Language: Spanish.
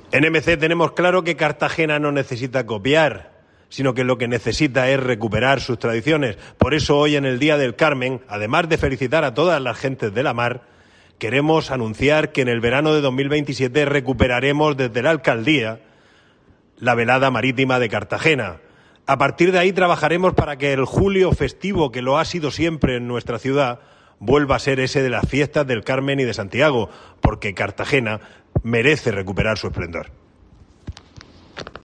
En MC tenemos claro que Cartagena no necesita copiar, sino que lo que necesita es recuperar sus tradiciones. Por eso hoy, en el Día del Carmen, además de felicitar a todas las gentes de la mar, queremos anunciar que en el verano de 2027 recuperaremos desde la alcaldía la velada marítima de Cartagena. A partir de ahí trabajaremos para que el julio festivo, que lo ha sido siempre en nuestra ciudad, vuelva a ser ese de las fiestas del Carmen y de Santiago, porque Cartagena merece recuperar su esplendor.